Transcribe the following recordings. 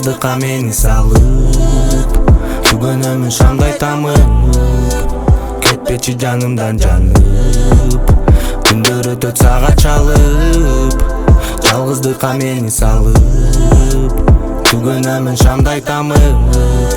жалгыздыкка мени салып, бүгүнөмүн шамдай тамып, кетпечи жанымдан жанып, күндөр өтөт сага чалып, жалгыздыкка мени салып, бүгүнөмүн шамдай тамып,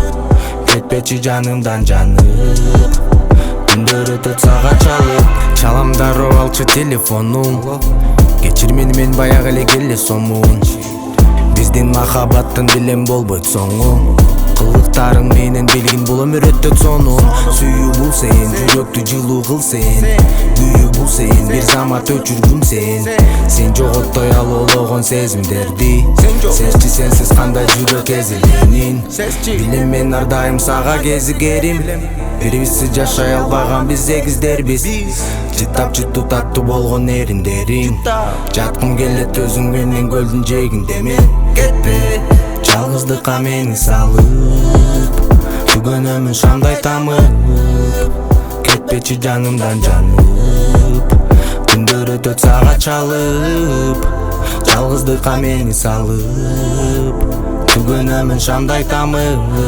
кетпечи жанымдан жанып, күндөр өтөт сага чалып. Чалам дароо алчы телефонум, кечир мени, мен баягы эле келе сомун. Биздин махабаттын билем болбойт соңу, кылыктарың менен билгин бул өмүр өтөт сонун. Сүйүү бул сен, жүрөктү жылуу кыл сен, күйүү бул сен, бир замат өчүргүм сен. Сен жоготтой алоологон сезимдерди, сезчи сенсиз кандай жүрөк эзиленин. Билем мен ар дайым сага кезигерим, бирибизсиз жашай албаган биз эгиздербиз. Жыттап жыттуу таттуу болгон эриндериң, жаткым келет өзүң менен көлдүн жээгинде мен. Кетпе, жалгыздыкка мени салып, бүгүнөмүн шамдай тамып, кетпечи жанымдан жанып, күндөр өтөт сага чалып, жалгыздыкка мени салып, бүгүнөмүн шамдай тамып,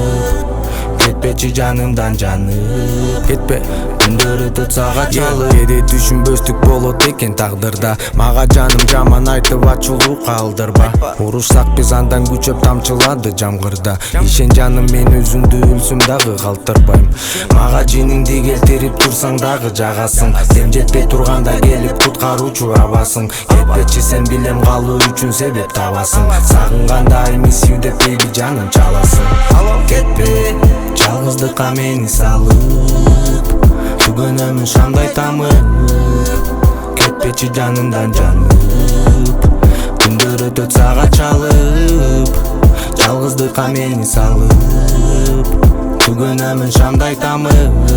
кетпечи жанымдан жанып, Кетпе, күндөр өтөт сага чалып. кээде түшүнбөстүк болот экен тагдырда, мага жаным жаман айтып ачуулуу калтырба. Урушсак биз андан күчөп тамчылады жамгырда, ишен жаным мен өзүңдү өлсөм дагы калтырбайм. Мага жиниңди келтирип турсаң дагы жагасың, дем жетпей турганда келип куткаруучу абасың. Кетпечи сен билем калуу үчүн себеп табасың, сагынганда I miss you деп бейби жаным чаласың. Кетпе, жалгыздыкка мени салып, бүгүнөмүн шамдай тамып, кетпечи жанымдан жанып, күндөр өтөт сага чалып, жалгыздыкка мени салып, бүгүнөмүн шамдай тамып,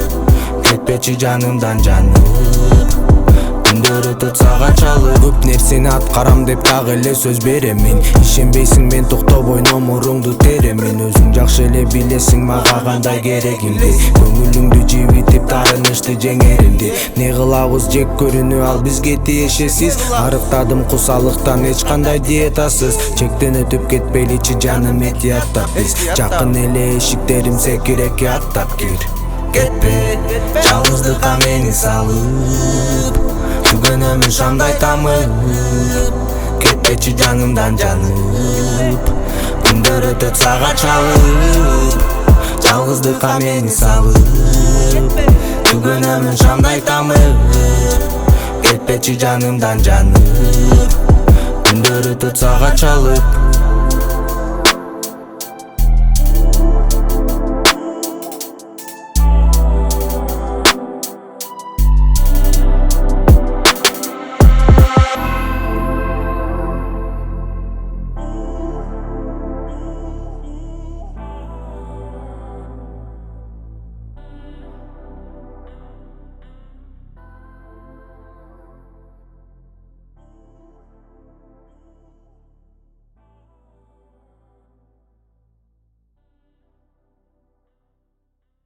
кетпечи жанымдан жанып, күндөр өтөт сага чалып. Көп нерсени аткарам деп дагы эле сөз беремин, ишенбейсиң мен токтобой номуруңду теремин. Өзүң жакшы эле билесиң мага кандай керегимди, көңүлүңдү жибитип таарынычты жеңеримди. Не кылабыз жек көрүүнү ал бизге тиешесиз, арыктадым кусалыктан эч кандай диетасыз. Чектен өтүп кетпейличи жаным этияттап биз, жакын эле эшиктерим секиреке аттап кир. Кетпе, жалгыздыкка мени салып, бүгүнөмүн шамдай тамып, кетпечи жанымдан жанып, күндөр өтөт сага чалып, жалгыздыкка мени салып, бүгүнөмүн шамдай тамып, кетпечи жанымдан жанып, күндөр өтөт сага чалып.